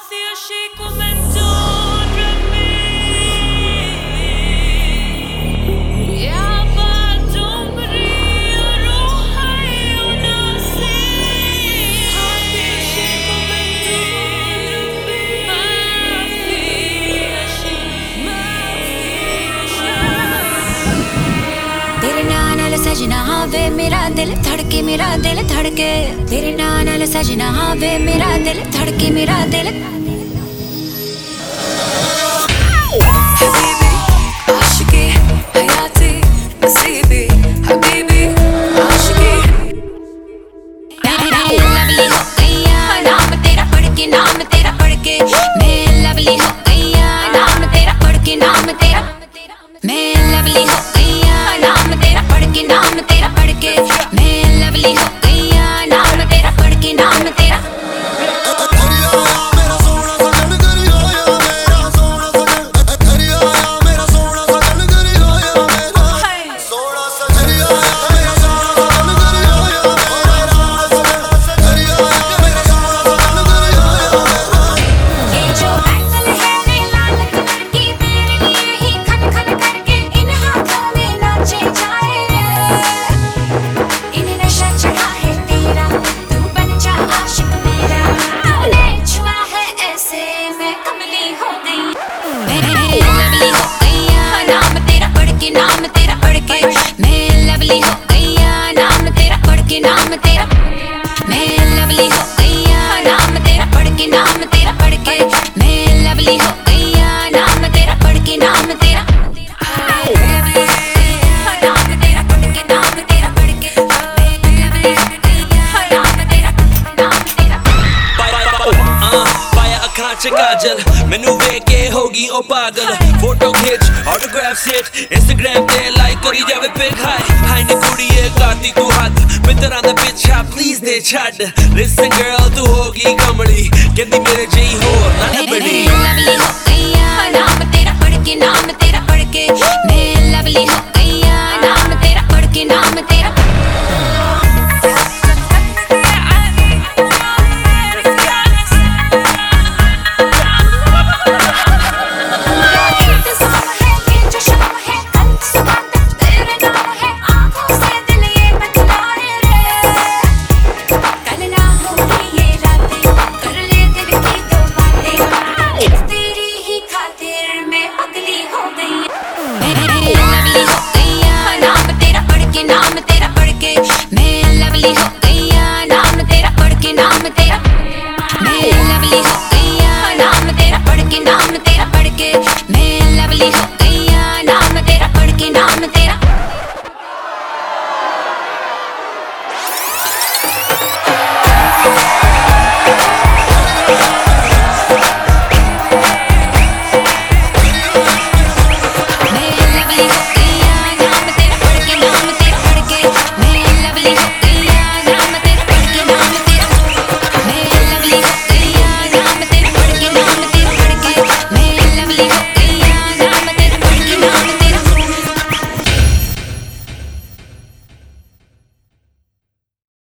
Mafia she comentó يا بعد عمري روحي وناسي Mafia she comentó Mafia she तेरे नाल सजना वे मेरा दिल धड़के तेरे नाल सजना वे मेरा दिल धड़के मेरा दिल हबीबी आशिकी हयाती नसीबी हबीबी आशिकी मैं लवली हो गईया नाम तेरा पढ़ के मैं लवली हो गईया नाम तेरा पढ़ के मैं लवली हो गईया नाम तेरा पढ़ के मैं लवली हो गईया नाम तेरा पढ़ के काजल मैनू वेख के होगी ओ पागल फोटो खिच ऑटोग्राफ सेट इंस्टाग्राम पे लाइक करी जावे पिक हाय ने कुड़िए गाती तू हद मित्रा दा पिछा प्लीज दे छड लिसन गर्ल तू होगी कमली कहंदी मेरे जेही हो ना बड़ी